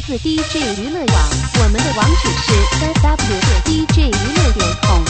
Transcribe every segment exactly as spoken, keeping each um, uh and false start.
自 D J 娱乐网，我们的网址是 三 w 点 d j 娱乐点 com。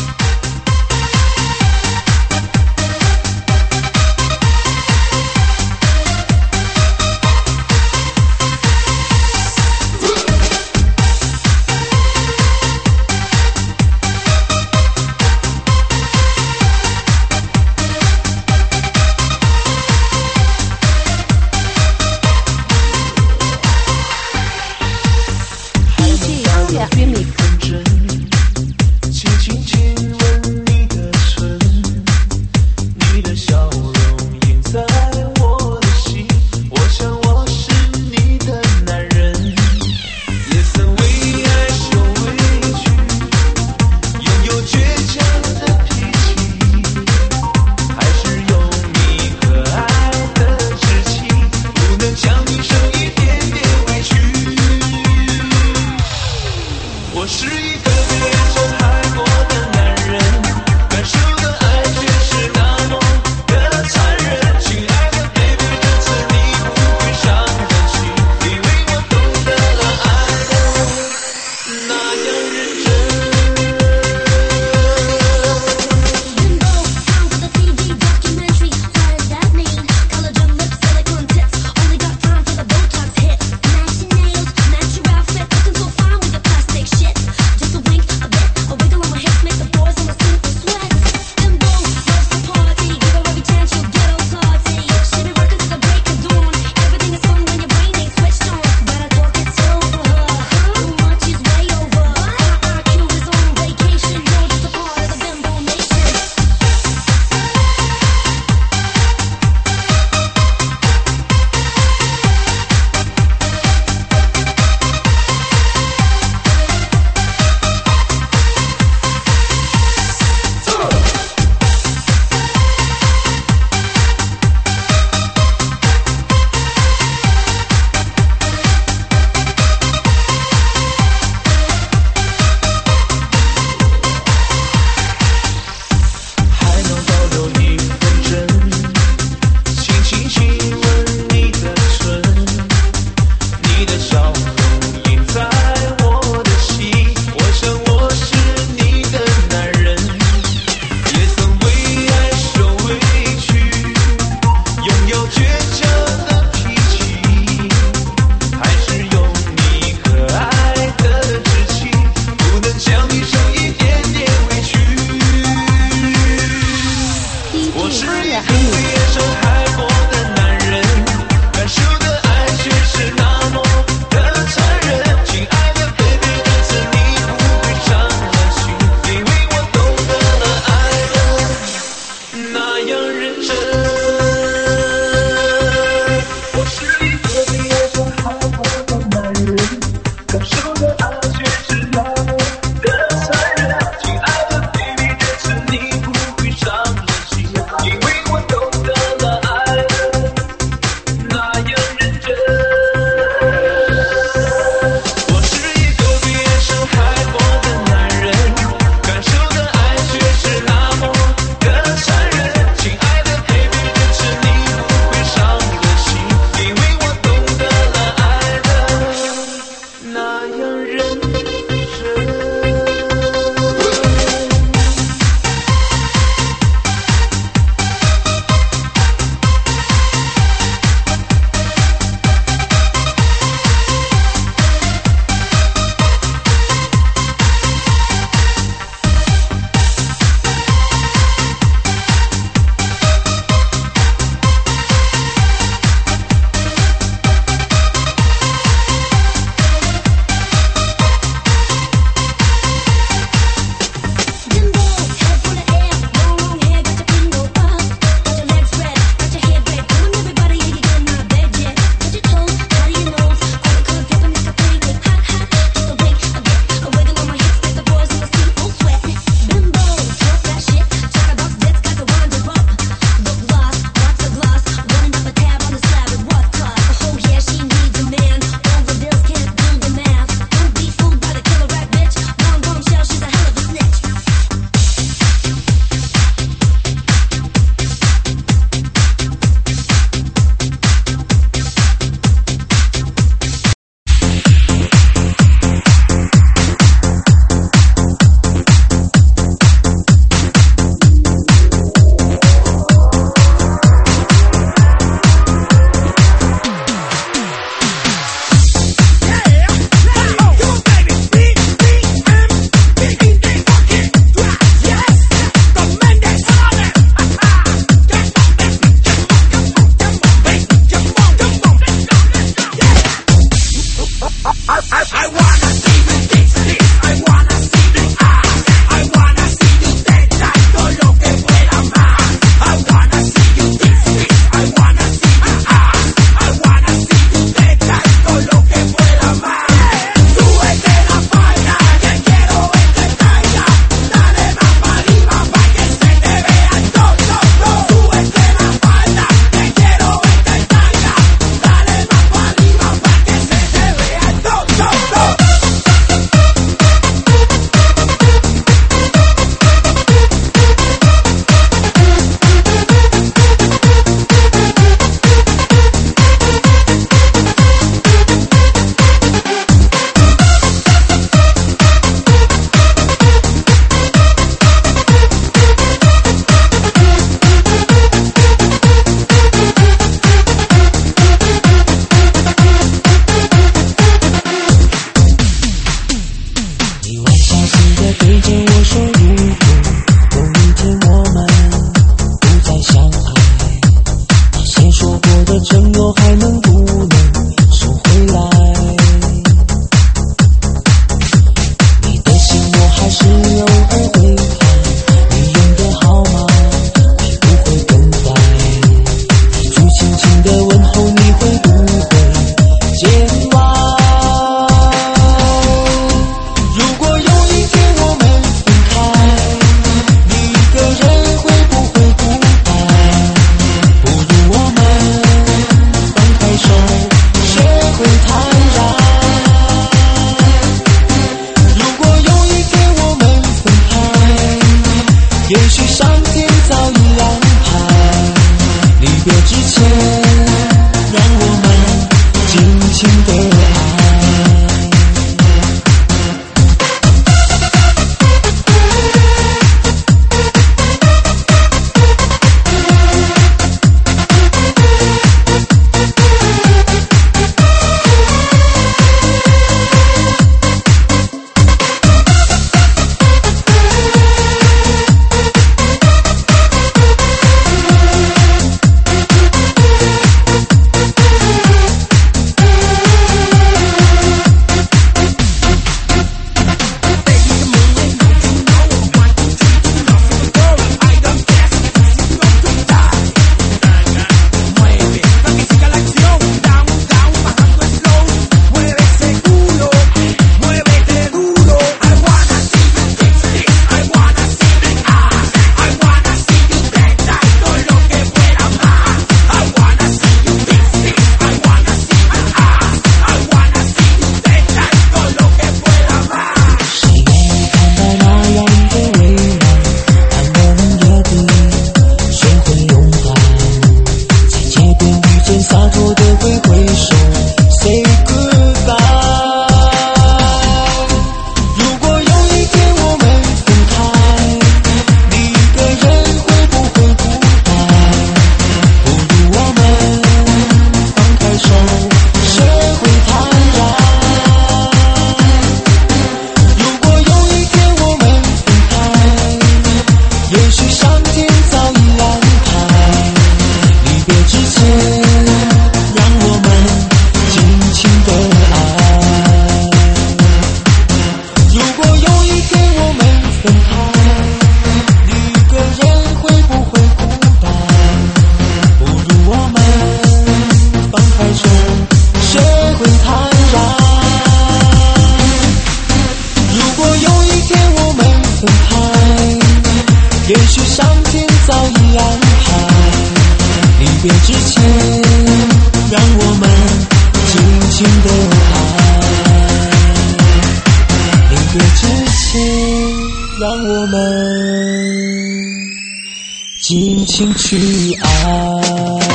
分开，也许上天早已安排。离别之前，让我们尽情的爱。离别之前，让我们尽情去爱。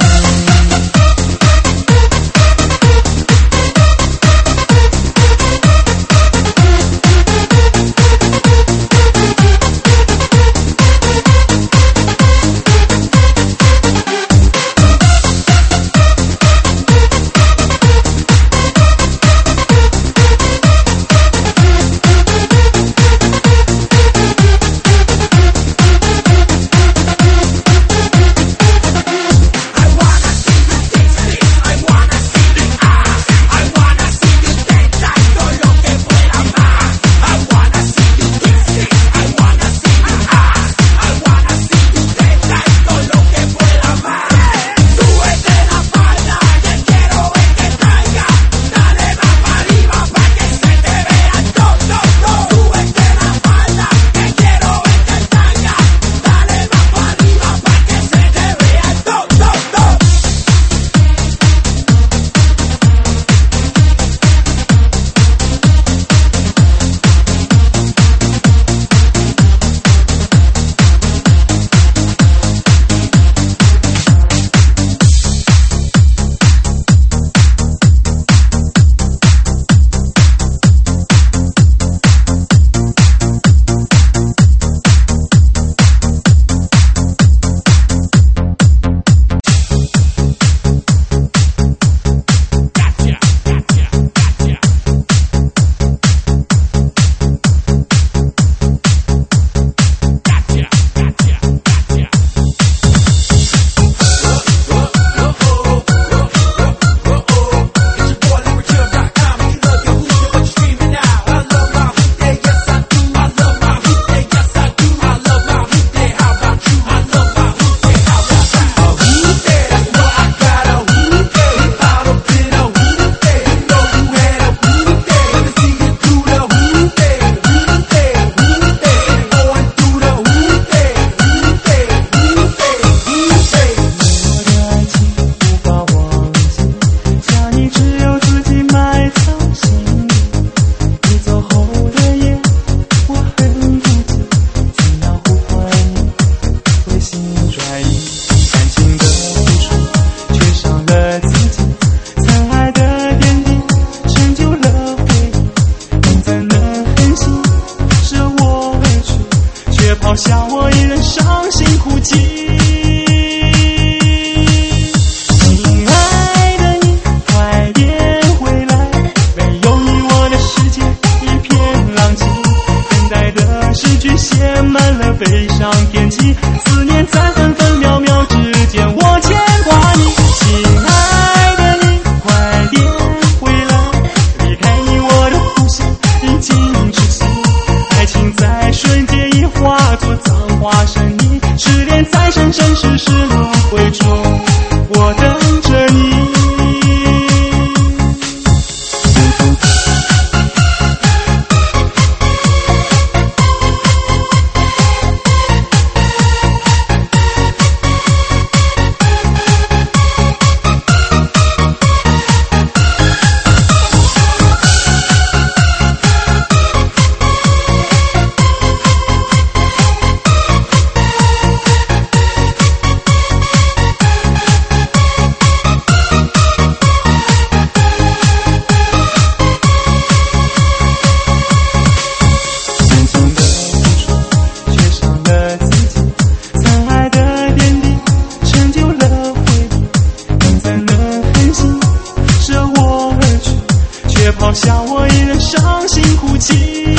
抛下我一人伤心哭泣。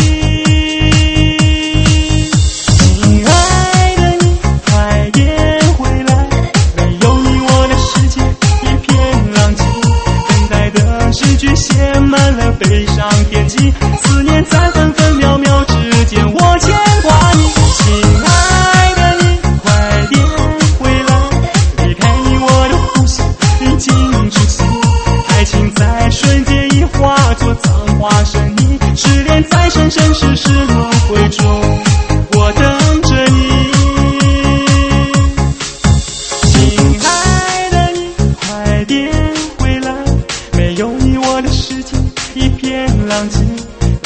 亲爱的你，快点回来，没有你我的世界一片狼藉，等待的诗句写满了悲伤天际，思念在分分秒秒之间，我牵挂你。亲爱的你，快点回来，离开你我的呼吸已经窒息，爱情在瞬间已化作脏话声音，失恋在生生世世轮回中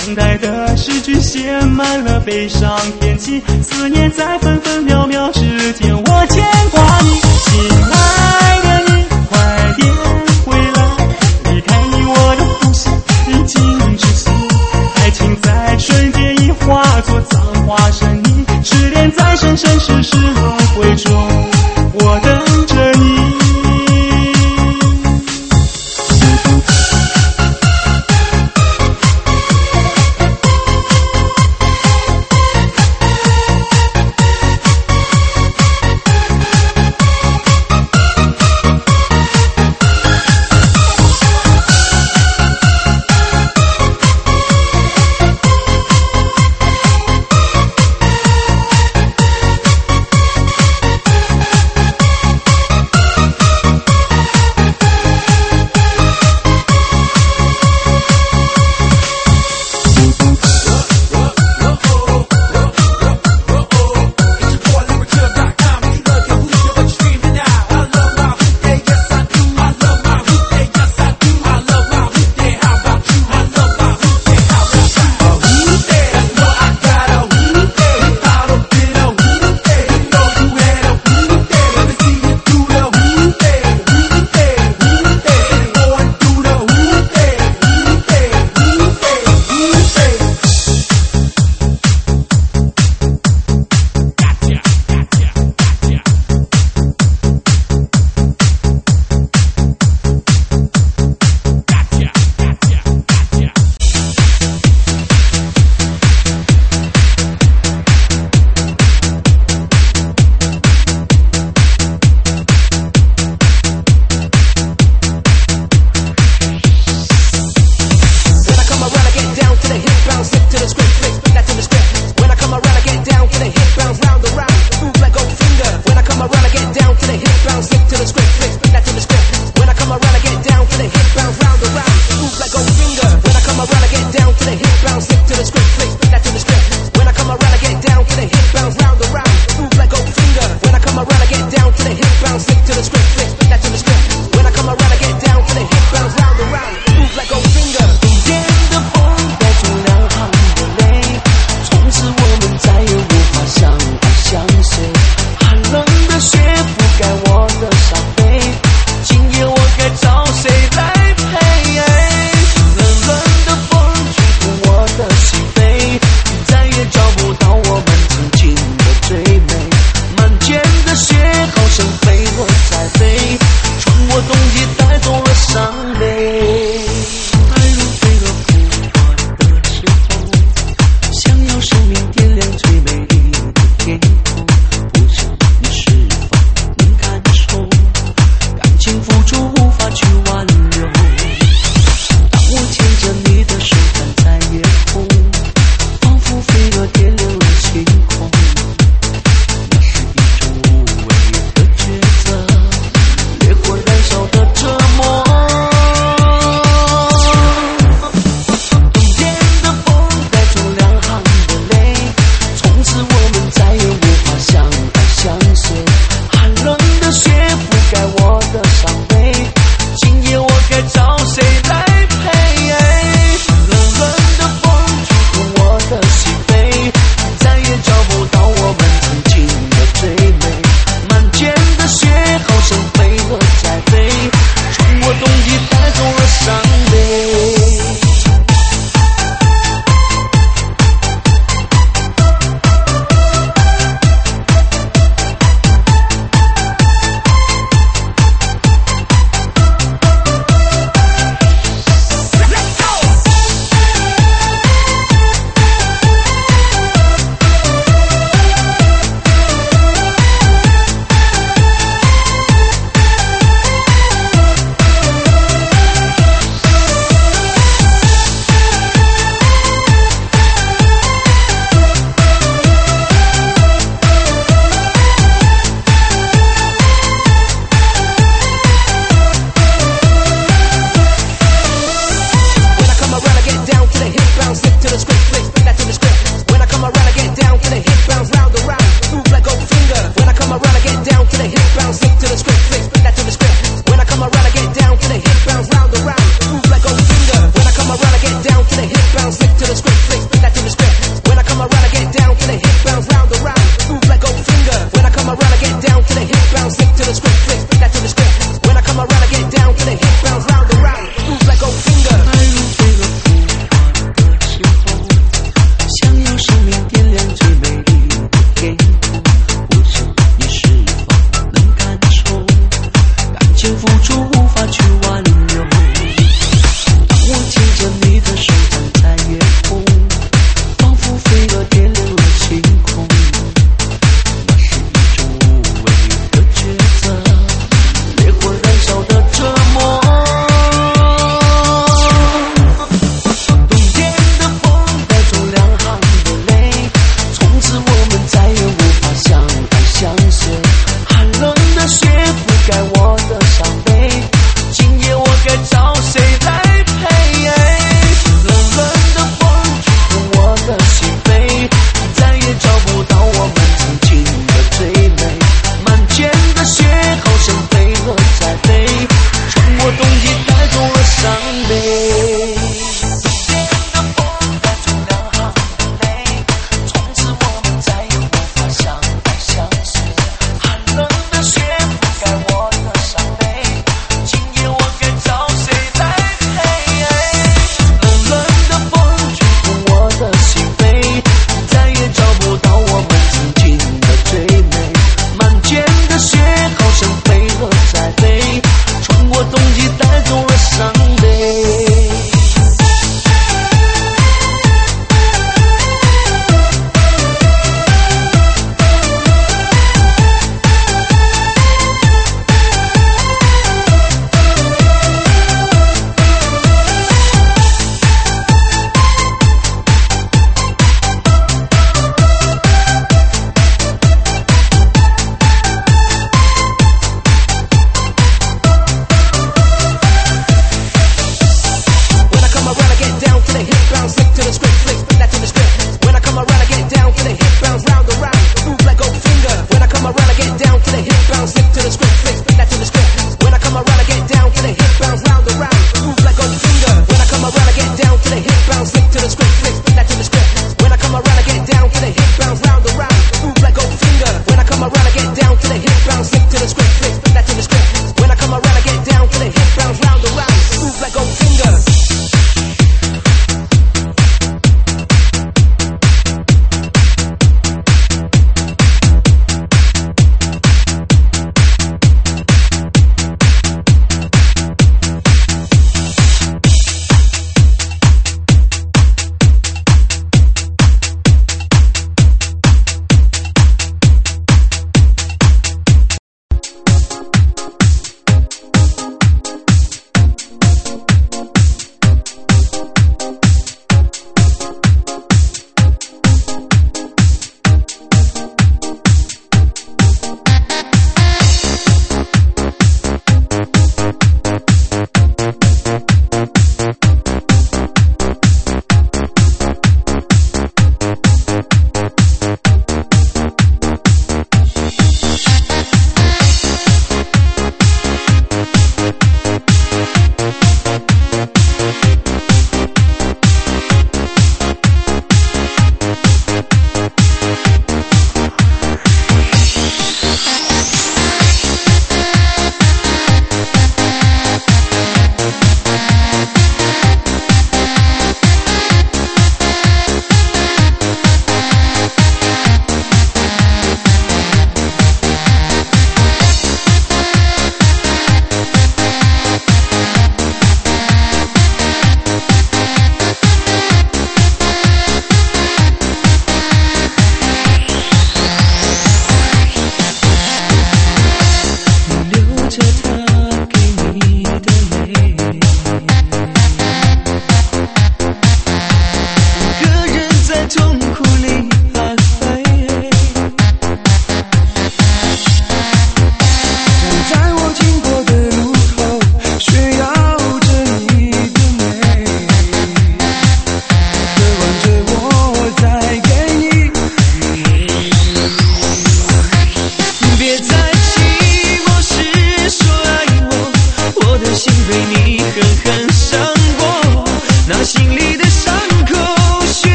等待的诗句写满了悲伤天气，思念在分分秒秒之间，我牵挂你，亲爱的你，快点回来，离开你我的呼吸已经窒息，爱情在瞬间已化作脏话声音，失恋在深深世世轮回中，我等着你。 冷冷的风吹过我的心扉。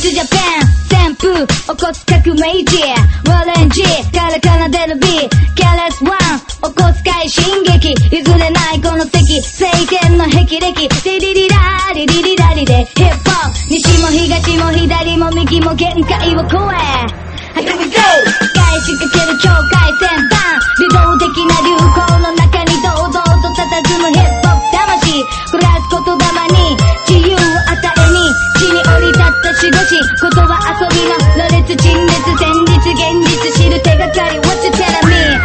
to Japan 旋風起こす革命児オレンジから奏でる B キャレスワン起こす快進撃譲れないこの席晴天の霹靂リリリラリリリラリでヒップホップ西も東も左も右も限界を超えHere we go! 返しかける境界線バン流動的な流行の中に堂々と佇むヒップホップ魂暮らす言霊に自由を与えに地に降り立った守護神言葉遊びの羅列陳列戦術現実知る手がかり What you telling me?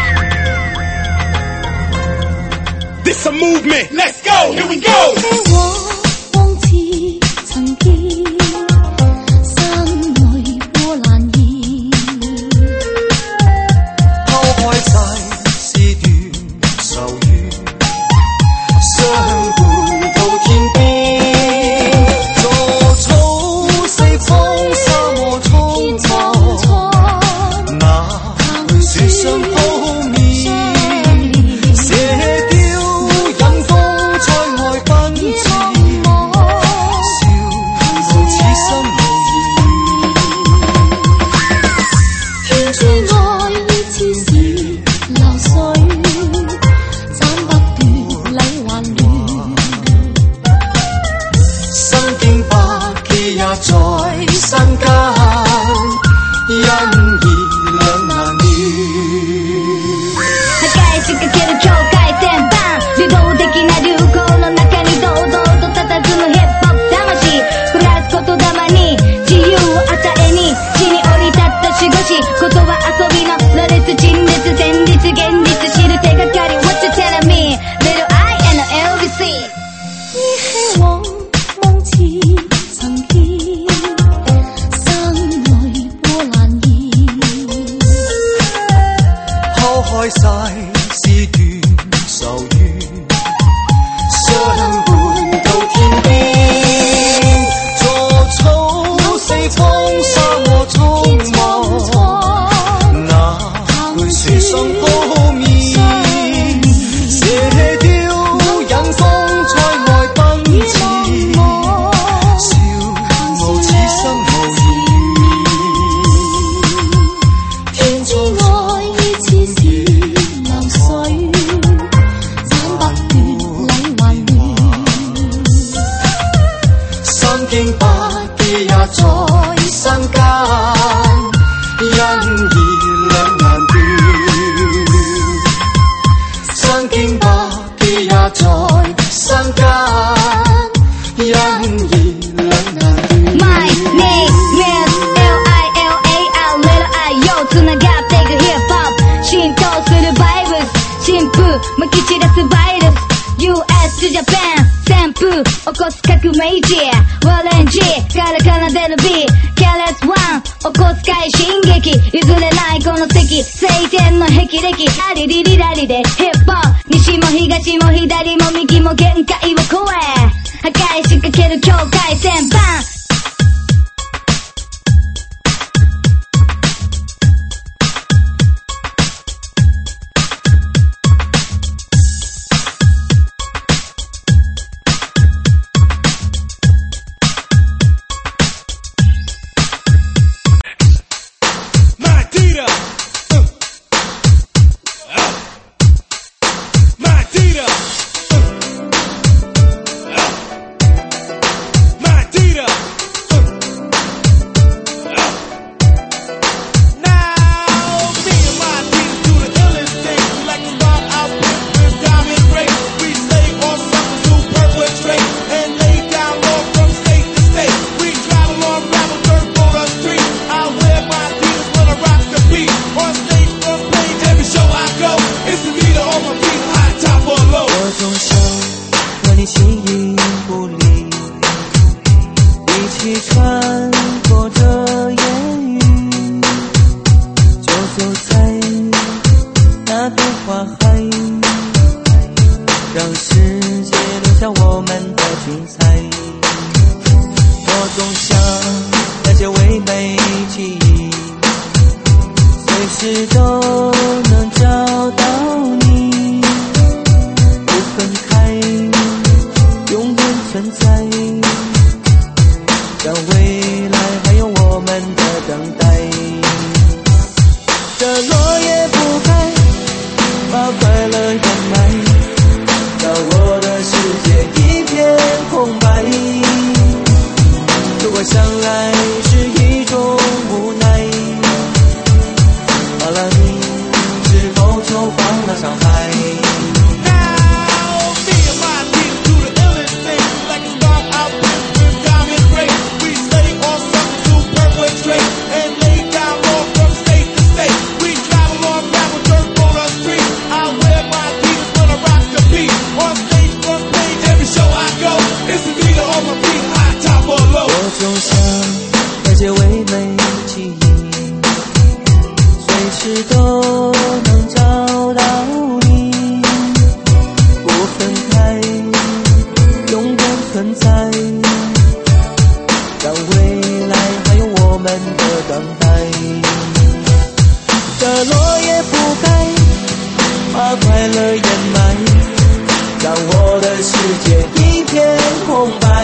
This a movement, let's go, here we go! 我忘記曾經心裏波瀾現拋開晒是段愁怨相伴到天邊座草四方沙漠蒼蒼那去樹上鋪面射雕引風在外奔馳笑無此心無言天之愛意似是流水斬不斷禮還亂身經百劫也在生間因而兩難了返しかける境界線バン流動的な流行の中に堂々と佇むヒップホップ魂暮らす言霊に自由を与えに地に降り立った守護神言葉遊びの羅列陳列戦術現実知る手がかり What you telling me? Little I and L V C 依稀往夢似曾見心裏波瀾現拋開晒是段愁怨相伴到天邊座草四方沙漠蒼茫那去樹上鋪面射雕引風在外奔馳笑無此心無言天之愛意似是流水斬不斷禮還亂三經百劫也在生間因而兩難斷三經百劫也在生間因而兩難斷 My name is L I L A L Little I よつながっていくヒップホップ浸透するバイブス新風まき散らすバイルス ユーエス to Japan 旋風起こす革命児オレンジから奏でる B キャレスワン起こす快進撃譲れないこの席晴天の霹靂リリリラリでヒップホップ西も東も左も右も限界を超え破壊しかける境界線バン Madita, uh, uh, Madita, uh, uh, Madita, uh, uh. Now me and Madita do the illest thing. We like to start out with diamond rings. We stay on something to perpetrate and lay down law from state to state. We travel on gravel dirt for the street. I wear my Adidas when I rock the beat. On stage, on stage, every show I go, it's the leader on my feet, high top or low. 我总想和你形影不离，一起穿过这烟雨，就走在那片花海，让世界留下我们的精彩。我总想那些唯美记忆，随时都能找到你，不分开，永远存在，让未来还有我些唯美记忆，随时都能找到你，不分开，永远存在，让未来还有我们的等待。这落叶铺盖，把快乐掩埋，让我的世界一片空白。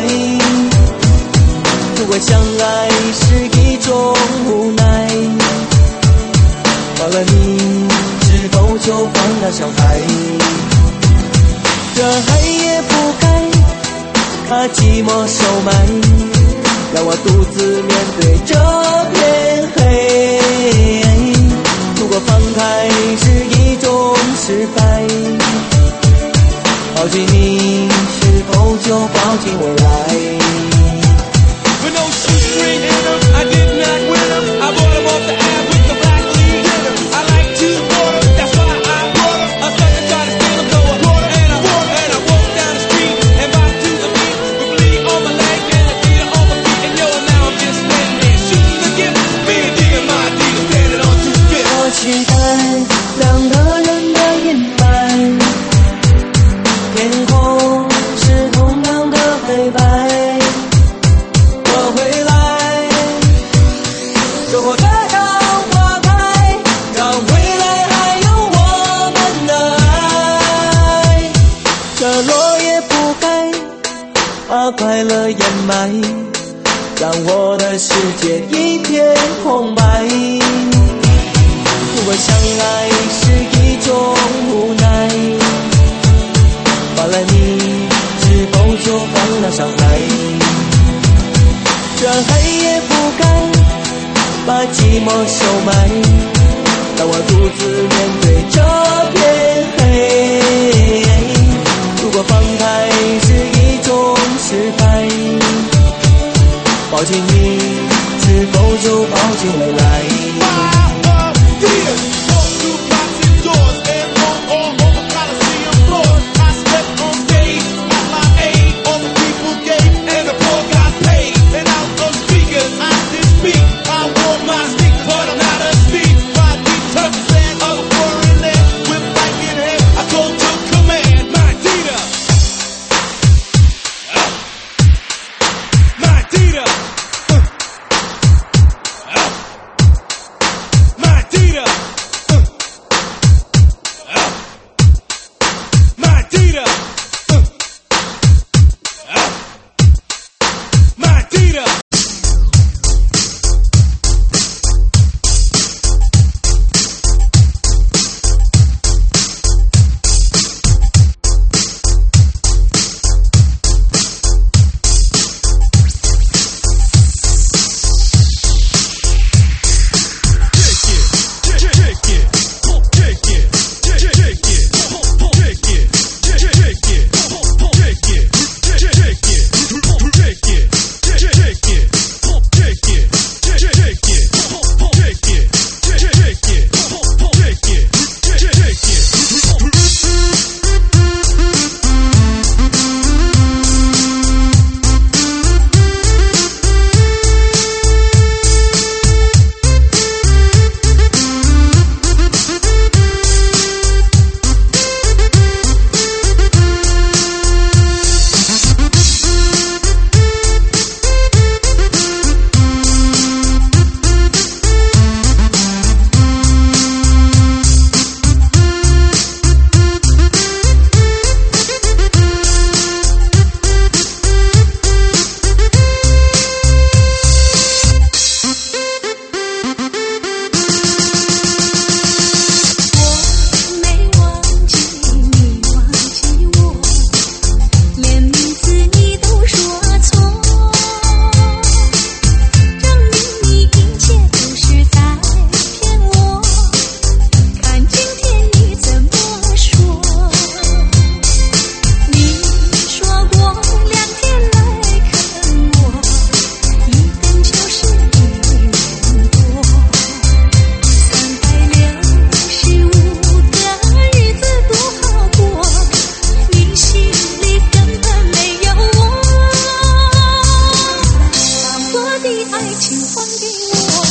如果相爱是一种无奈，忘了你是否就放那小孩？这黑夜铺盖，它寂寞收埋，让我独自面对这片黑。如果放开是一种失败，抱紧你是否就抱紧未来 ？With no shoestring in them, I did not win them. I bought them off the ad with the black lead in them. I like to water, that's why I bought them. A sucker tried to steal them, so I bought them. And I walked, and I walked down the street and bought to the beat with bleed on my leg and a beater on my feet. And yo, now I'm just standing there shooting the gift. Me and Digga, my Digga, standing on two fists. 我期待两个人的阴霾，天空是同样的黑白。我回来，生活这样花开，让未来还有我们的爱。这落叶铺盖，把快乐掩埋，让我的世界一片空白。如果相爱是一种无奈，忘了你是否就放了上来？这黑夜铺盖，把寂寞收埋，让我独自面对这片黑。如果放开是一种失败，抱紧你是否就抱紧未来 ？Walk through boxing doors and walk all over Coliseum floors. I stepped on stage at my age, all the people gave and the poor got paid. And out those speakers I did speak. I wore my sneakers, but I'm not a thief. My deep touches land of a foreign land with mic in hand. I go to command, my Dita, uh, my Dita, uh, uh. 情还给我。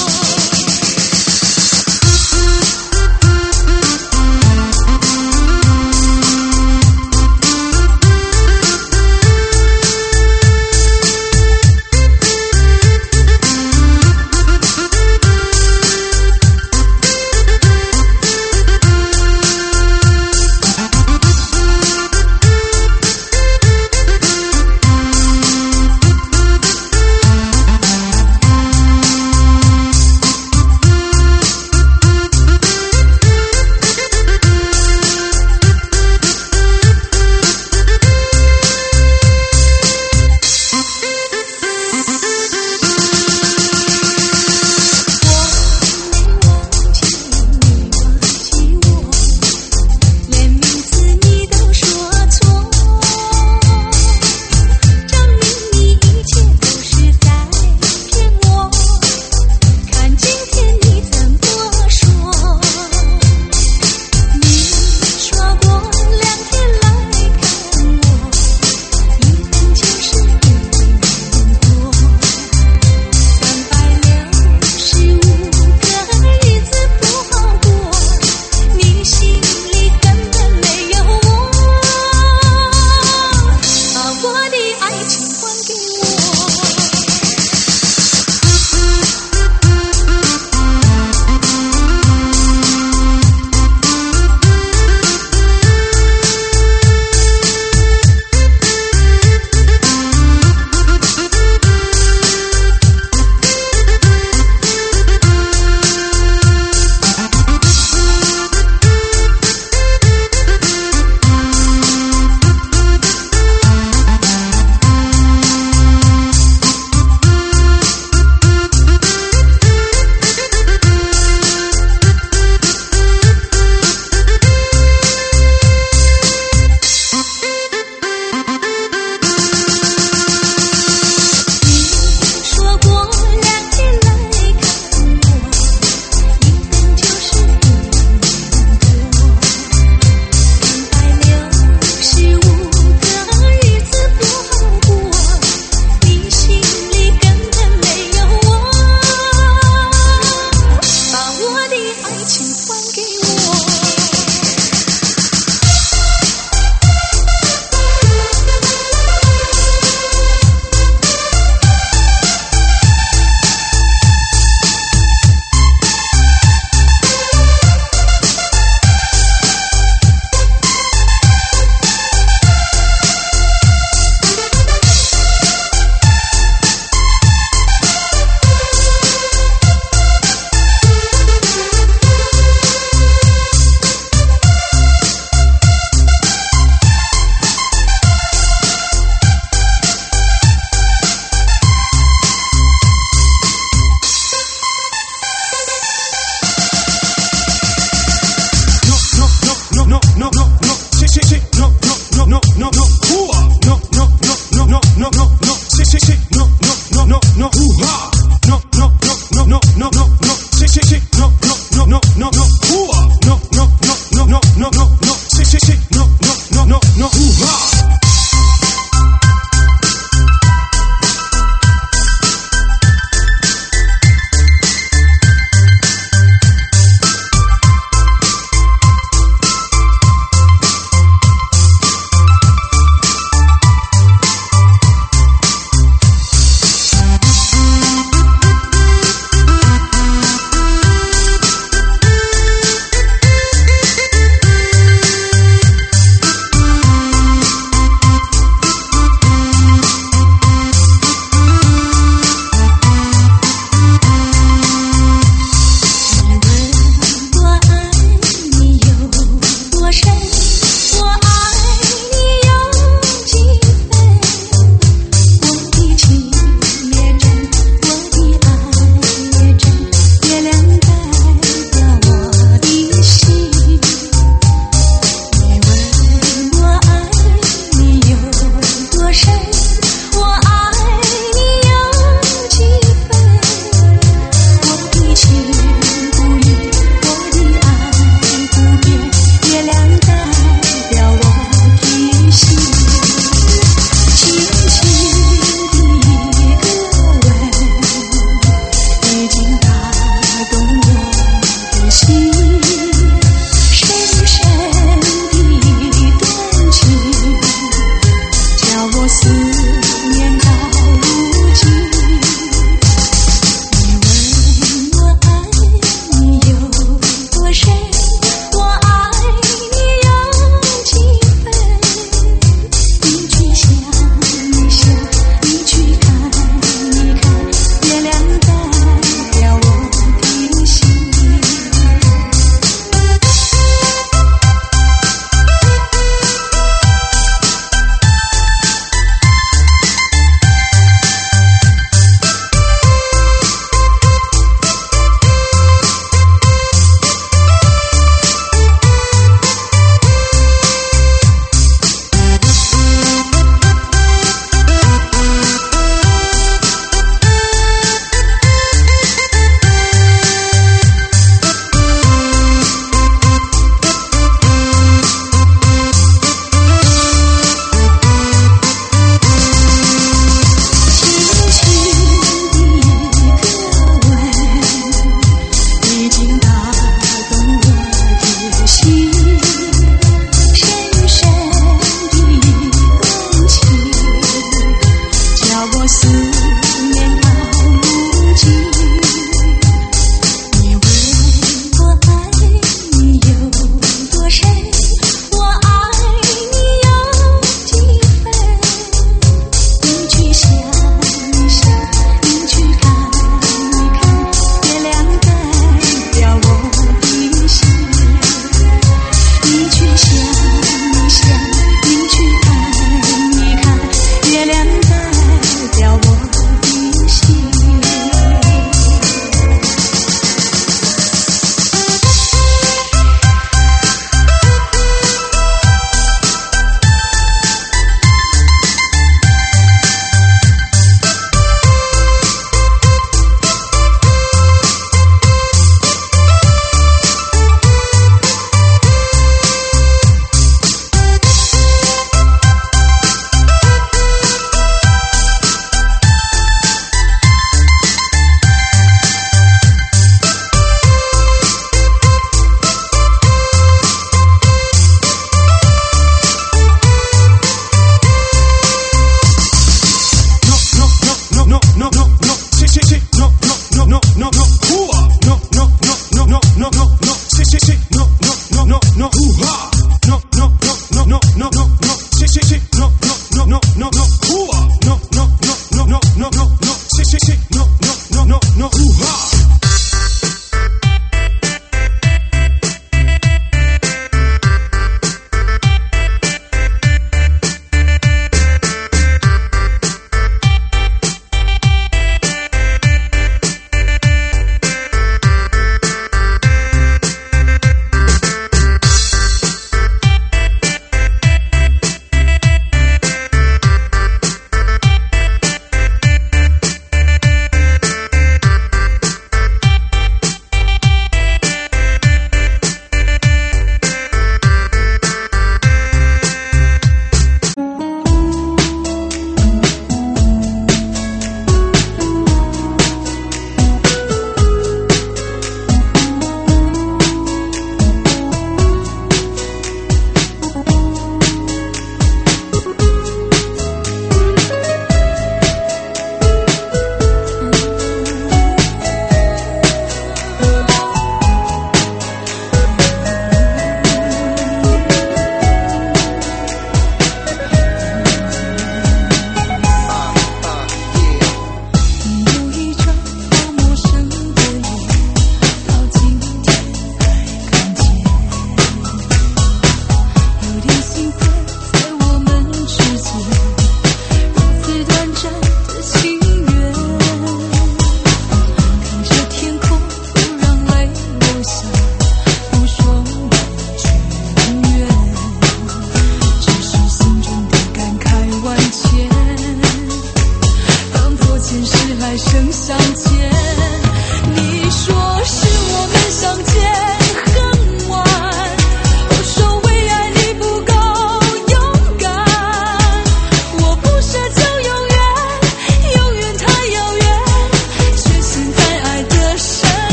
no, mm.